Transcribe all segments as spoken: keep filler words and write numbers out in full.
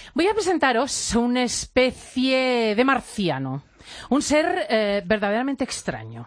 Voy a presentaros una especie de marciano, un ser eh, verdaderamente extraño.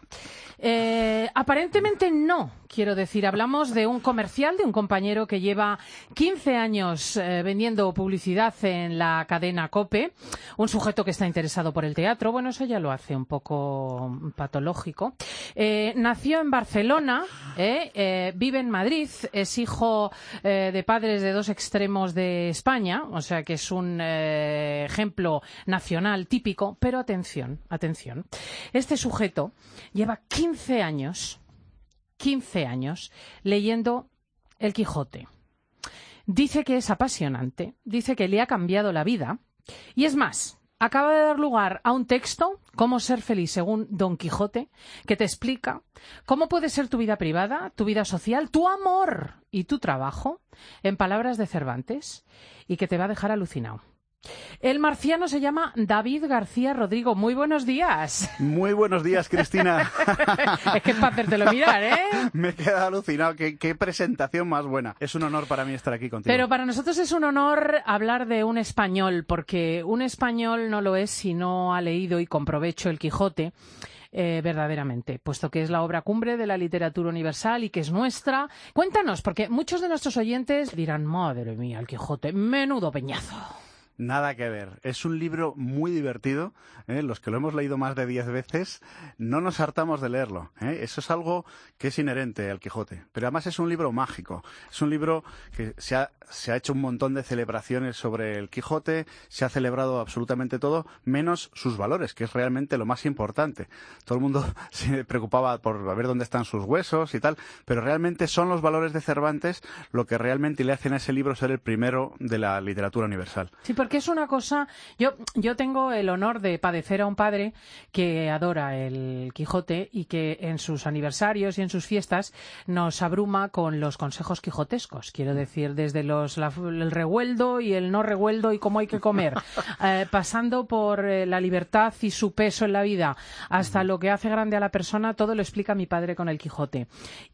Eh, aparentemente no, quiero decir, hablamos de un comercial, de un compañero que lleva quince años eh, vendiendo publicidad en la cadena COPE, un sujeto que está interesado por el teatro, bueno, eso ya lo hace un poco patológico. Eh, nació en Barcelona, eh, eh, vive en Madrid, es hijo eh, de padres de dos extremos de España, o sea que es un eh, ejemplo nacional típico, pero atención, atención, este sujeto lleva quince años, quince años leyendo El Quijote. Dice que es apasionante, dice que le ha cambiado la vida y es más, acaba de dar lugar a un texto, Cómo ser feliz según Don Quijote, que te explica cómo puede ser tu vida privada, tu vida social, tu amor y tu trabajo, en palabras de Cervantes, y que te va a dejar alucinado. El marciano se llama David García Rodrigo. Muy buenos días. Muy buenos días, Cristina. Es que es para hacértelo mirar, ¿eh? Me he quedado alucinado. ¿Qué, qué presentación más buena. Es un honor para mí estar aquí contigo. Pero para nosotros es un honor hablar de un español, porque un español no lo es si no ha leído y con provecho El Quijote. Eh, verdaderamente, puesto que es la obra cumbre de la literatura universal y que es nuestra. Cuéntanos, porque muchos de nuestros oyentes dirán, madre mía, El Quijote, menudo peñazo. Nada que ver. Es un libro muy divertido. ¿eh? Los que lo hemos leído más de diez veces no nos hartamos de leerlo. ¿eh? Eso es algo que es inherente al Quijote. Pero además es un libro mágico. Es un libro que se ha, se ha hecho un montón de celebraciones sobre el Quijote. Se ha celebrado absolutamente todo, menos sus valores, que es realmente lo más importante. Todo el mundo se preocupaba por ver dónde están sus huesos y tal. Pero realmente son los valores de Cervantes lo que realmente le hacen a ese libro ser el primero de la literatura universal. Sí, porque es una cosa... Yo, yo tengo el honor de padecer a un padre que adora el Quijote y que en sus aniversarios y en sus fiestas nos abruma con los consejos quijotescos. Quiero decir, desde los, la, el revueldo y el no revueldo y cómo hay que comer, eh, pasando por eh, la libertad y su peso en la vida, hasta lo que hace grande a la persona, todo lo explica mi padre con el Quijote.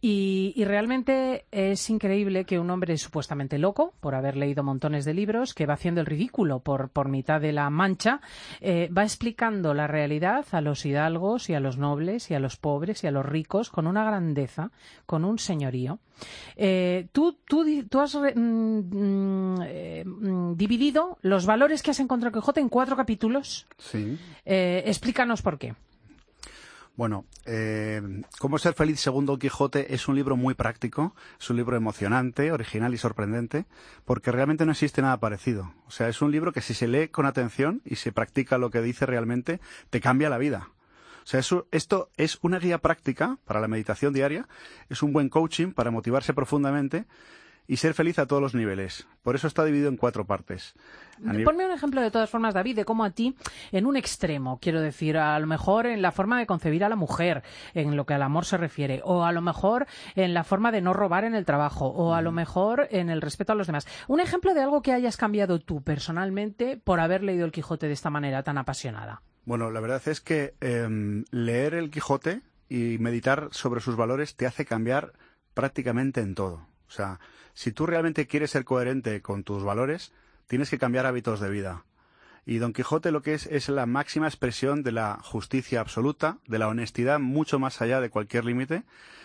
Y, y realmente es increíble que un hombre supuestamente loco, por haber leído montones de libros, que va haciendo el ridículo Por, por mitad de la Mancha, eh, va explicando la realidad a los hidalgos y a los nobles y a los pobres y a los ricos con una grandeza, con un señorío. Eh, tú, tú, tú has mm, eh, mm, dividido los valores que has encontrado en Quijote en cuatro capítulos. Sí. Eh, explícanos por qué. Bueno, eh, Cómo ser feliz según Don Quijote es un libro muy práctico, es un libro emocionante, original y sorprendente, porque realmente no existe nada parecido. O sea, es un libro que si se lee con atención y se practica lo que dice realmente, te cambia la vida. O sea, eso, esto es una guía práctica para la meditación diaria, es un buen coaching para motivarse profundamente y ser feliz a todos los niveles. Por eso está dividido en cuatro partes. Ponme un ejemplo de todas formas, David, de cómo a ti, en un extremo, quiero decir, a lo mejor en la forma de concebir a la mujer, en lo que al amor se refiere, o a lo mejor en la forma de no robar en el trabajo, o a lo mejor en el respeto a los demás. Un ejemplo de algo que hayas cambiado tú personalmente por haber leído El Quijote de esta manera tan apasionada. Bueno, la verdad es que eh, leer El Quijote y meditar sobre sus valores te hace cambiar prácticamente en todo. O sea, si tú realmente quieres ser coherente con tus valores, tienes que cambiar hábitos de vida. Y Don Quijote lo que es es la máxima expresión de la justicia absoluta, de la honestidad mucho más allá de cualquier límite.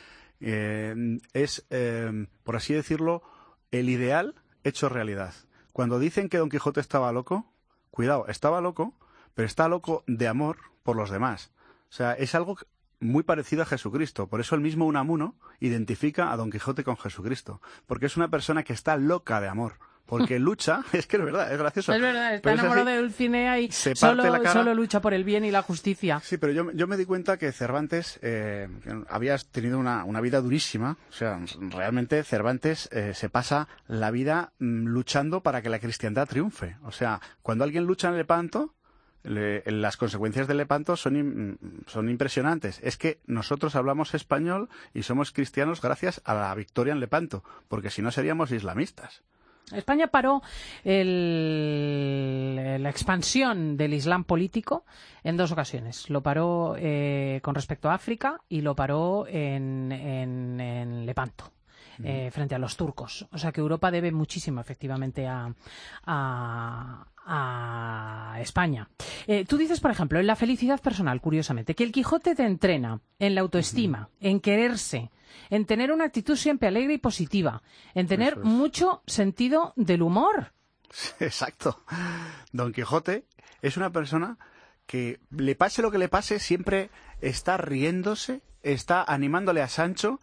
Eh, es, eh, por así decirlo, el ideal hecho realidad. Cuando dicen que Don Quijote estaba loco, cuidado, estaba loco, pero está loco de amor por los demás. O sea, es algo muy parecido a Jesucristo. Por eso el mismo Unamuno identifica a Don Quijote con Jesucristo. Porque es una persona que está loca de amor. Porque lucha, es que es verdad, es gracioso. Es verdad, está enamorado de Dulcinea y solo, solo lucha por el bien y la justicia. Sí, pero yo, yo me di cuenta que Cervantes eh, había tenido una, una vida durísima. O sea, realmente Cervantes eh, se pasa la vida mm, luchando para que la cristiandad triunfe. O sea, cuando alguien lucha en Lepanto, Le, las consecuencias del Lepanto son, son impresionantes. Es que nosotros hablamos español y somos cristianos gracias a la victoria en Lepanto, porque si no seríamos islamistas. España paró el, la expansión del Islam político en dos ocasiones. Lo paró eh, con respecto a África y lo paró en, en, en Lepanto. Eh, frente a los turcos. O sea que Europa debe muchísimo efectivamente a, a, a España. Eh, tú dices, por ejemplo, en la felicidad personal, curiosamente, que el Quijote te entrena en la autoestima, uh-huh. en quererse, en tener una actitud siempre alegre y positiva, en tener es. mucho sentido del humor. Exacto. Don Quijote es una persona que, le pase lo que le pase, siempre está riéndose, está animándole a Sancho.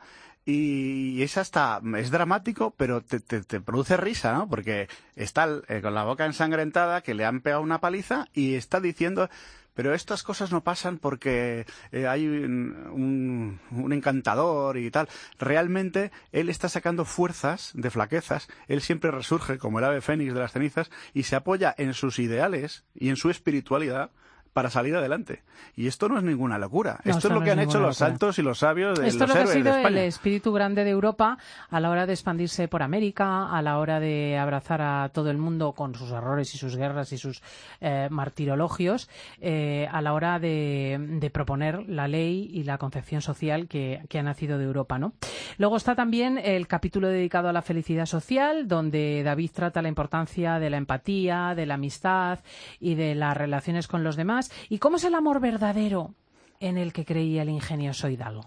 Y es hasta, es dramático, pero te, te, te produce risa, ¿no? Porque está eh, con la boca ensangrentada, que le han pegado una paliza y está diciendo, pero estas cosas no pasan porque eh, hay un, un, un encantador y tal. Realmente él está sacando fuerzas de flaquezas, él siempre resurge como el ave fénix de las cenizas y se apoya en sus ideales y en su espiritualidad para salir adelante. Y esto no es ninguna locura. No, esto es lo no que es han hecho los locura. santos y los sabios de esto los es lo héroes que ha de sido España. el espíritu grande de Europa a la hora de expandirse por América, a la hora de abrazar a todo el mundo con sus errores y sus guerras y sus eh, martirologios, eh, a la hora de, de proponer la ley y la concepción social que, que ha nacido de Europa, ¿no? Luego está también el capítulo dedicado a la felicidad social, donde David trata la importancia de la empatía, de la amistad y de las relaciones con los demás. ¿Y cómo es el amor verdadero en el que creía el ingenioso Hidalgo?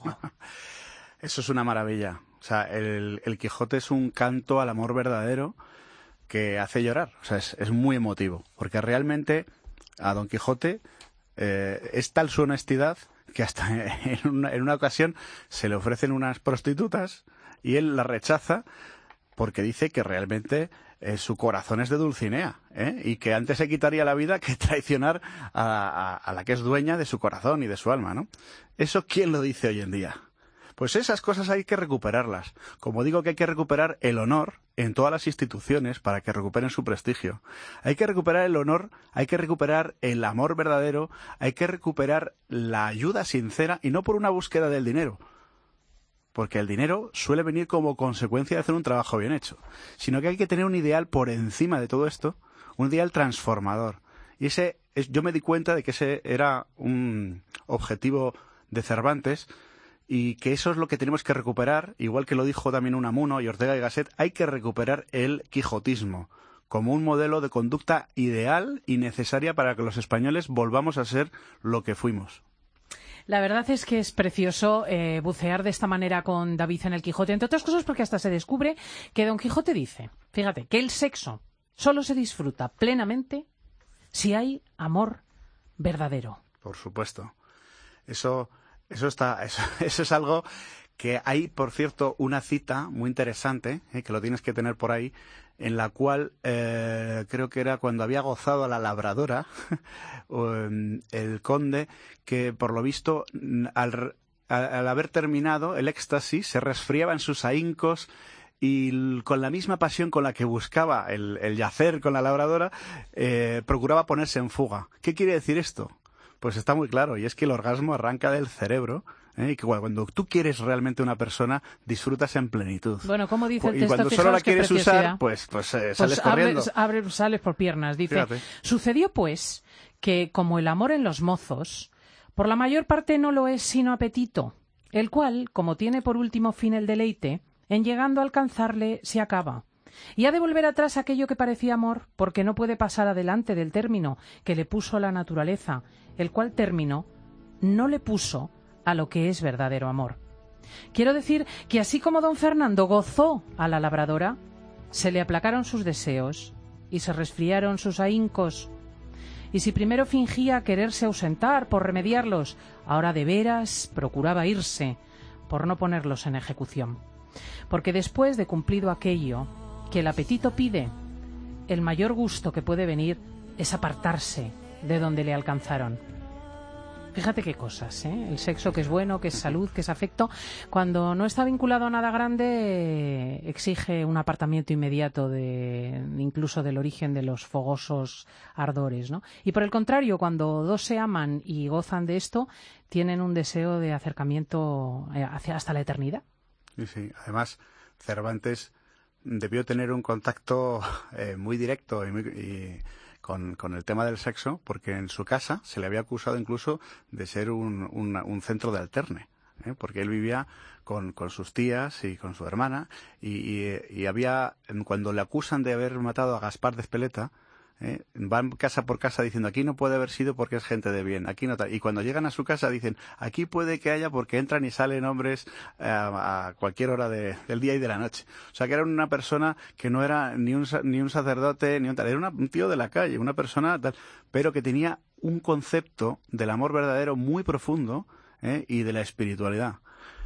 Eso es una maravilla. O sea, el, el Quijote es un canto al amor verdadero que hace llorar. O sea, es, es muy emotivo. Porque realmente a Don Quijote eh, es tal su honestidad que hasta en una, en una ocasión se le ofrecen unas prostitutas y él las rechaza porque dice que realmente eh, su corazón es de Dulcinea, ¿eh? Y que antes se quitaría la vida que traicionar a, a, a la que es dueña de su corazón y de su alma, ¿no? ¿Eso quién lo dice hoy en día? Pues esas cosas hay que recuperarlas. Como digo que hay que recuperar el honor en todas las instituciones para que recuperen su prestigio. Hay que recuperar el honor, hay que recuperar el amor verdadero, hay que recuperar la ayuda sincera y no por una búsqueda del dinero. Porque el dinero suele venir como consecuencia de hacer un trabajo bien hecho, sino que hay que tener un ideal por encima de todo esto, un ideal transformador. Y ese, es, yo me di cuenta de que ese era un objetivo de Cervantes y que eso es lo que tenemos que recuperar, igual que lo dijo también Unamuno y Ortega y Gasset, hay que recuperar el quijotismo como un modelo de conducta ideal y necesaria para que los españoles volvamos a ser lo que fuimos. La verdad es que es precioso eh, bucear de esta manera con David en el Quijote, entre otras cosas porque hasta se descubre que Don Quijote dice, fíjate, que el sexo solo se disfruta plenamente si hay amor verdadero. Por supuesto. Eso, eso está, eso, eso es algo que hay, por cierto, una cita muy interesante, eh, que lo tienes que tener por ahí, en la cual eh, creo que era cuando había gozado a la labradora, el conde, que por lo visto, al, al haber terminado el éxtasis, se resfriaba en sus ahincos y con la misma pasión con la que buscaba el, el yacer con la labradora, eh, procuraba ponerse en fuga. ¿Qué quiere decir esto? Pues está muy claro, y es que el orgasmo arranca del cerebro, ¿eh? Y que cuando tú quieres realmente una persona, disfrutas en plenitud. Bueno, como dice el y texto, cuando solo la quieres preciosidad. usar, pues, pues, eh, pues sales abre, corriendo. Abre, sales por piernas, dice. Fíjate. Sucedió, pues, que como el amor en los mozos, por la mayor parte no lo es sino apetito, el cual, como tiene por último fin el deleite, en llegando a alcanzarle se acaba. Y ha de volver atrás aquello que parecía amor, porque no puede pasar adelante del término que le puso la naturaleza, el cual término no le puso a lo que es verdadero amor. Quiero decir que así como don Fernando gozó a la labradora, se le aplacaron sus deseos y se resfriaron sus ahincos. Y si primero fingía quererse ausentar por remediarlos, ahora de veras procuraba irse por no ponerlos en ejecución. Porque después de cumplido aquello que el apetito pide, el mayor gusto que puede venir es apartarse de donde le alcanzaron. Fíjate qué cosas, ¿eh? El sexo, que es bueno, que es salud, que es afecto, cuando no está vinculado a nada grande, exige un apartamiento inmediato de, incluso del origen de los fogosos ardores, ¿no? Y por el contrario, cuando dos se aman y gozan de esto, tienen un deseo de acercamiento hacia hasta la eternidad. Sí, sí. Además, Cervantes debió tener un contacto eh, muy directo y, muy, y con, con el tema del sexo, porque en su casa se le había acusado incluso de ser un, un, un centro de alterne, ¿eh? Porque él vivía con, con sus tías y con su hermana, y, y, y había, cuando le acusan de haber matado a Gaspar de Espeleta, ¿eh? Van casa por casa diciendo aquí no puede haber sido porque es gente de bien, aquí no tal. Y cuando llegan a su casa dicen aquí puede que haya porque entran y salen hombres eh, a cualquier hora de, del día y de la noche. O sea que era una persona que no era ni un, ni un sacerdote ni un tal, era una, un tío de la calle, una persona tal, pero que tenía un concepto del amor verdadero muy profundo, ¿eh? Y de la espiritualidad.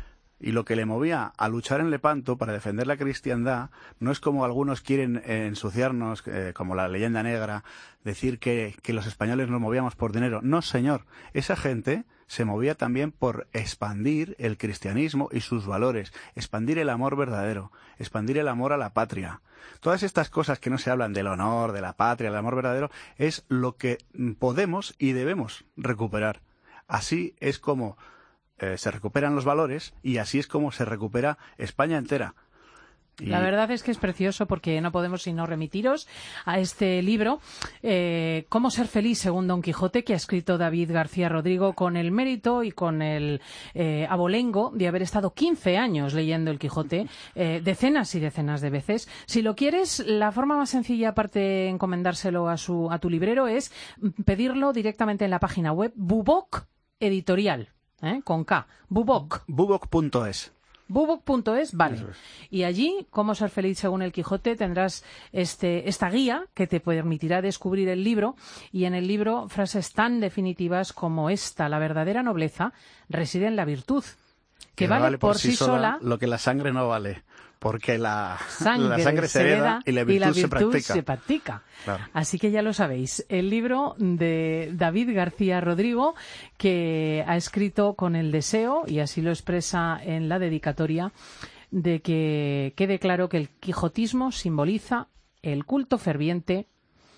Y lo que le movía a luchar en Lepanto para defender la cristiandad no es como algunos quieren eh, ensuciarnos, eh, como la leyenda negra, decir que, que los españoles nos movíamos por dinero. No, señor. Esa gente se movía también por expandir el cristianismo y sus valores, expandir el amor verdadero, expandir el amor a la patria. Todas estas cosas que no se hablan del honor, de la patria, del amor verdadero, es lo que podemos y debemos recuperar. Así es como Eh, se recuperan los valores y así es como se recupera España entera. Y... La verdad es que es precioso porque no podemos sino remitiros a este libro, eh, Cómo ser feliz según Don Quijote, que ha escrito David García Rodrigo con el mérito y con el eh, abolengo de haber estado quince años leyendo el Quijote, eh, decenas y decenas de veces. Si lo quieres, la forma más sencilla, aparte de encomendárselo a, su, a tu librero, es pedirlo directamente en la página web Buboc Editorial. ¿Eh? Con K, Buboc. Buboc punto es. Buboc punto es, vale. Es. Y allí, Cómo ser feliz según el Quijote, tendrás este, esta guía que te permitirá descubrir el libro, y en el libro frases tan definitivas como esta: la verdadera nobleza reside en la virtud, que, que vale, vale por, por sí sola, sola lo que la sangre no vale. Porque la sangre, la sangre se hereda y la virtud, y la virtud se practica. Se practica. Claro. Así que ya lo sabéis, el libro de David García Rodrigo, que ha escrito con el deseo, y así lo expresa en la dedicatoria, de que quede claro que el quijotismo simboliza el culto ferviente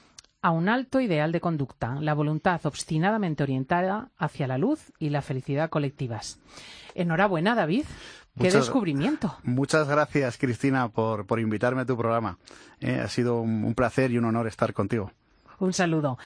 a un alto ideal de conducta, la voluntad obstinadamente orientada hacia la luz y la felicidad colectivas. Enhorabuena, David. ¡Qué muchas, descubrimiento! Muchas gracias, Cristina, por, por invitarme a tu programa. Eh, ha sido un, un placer y un honor estar contigo. Un saludo.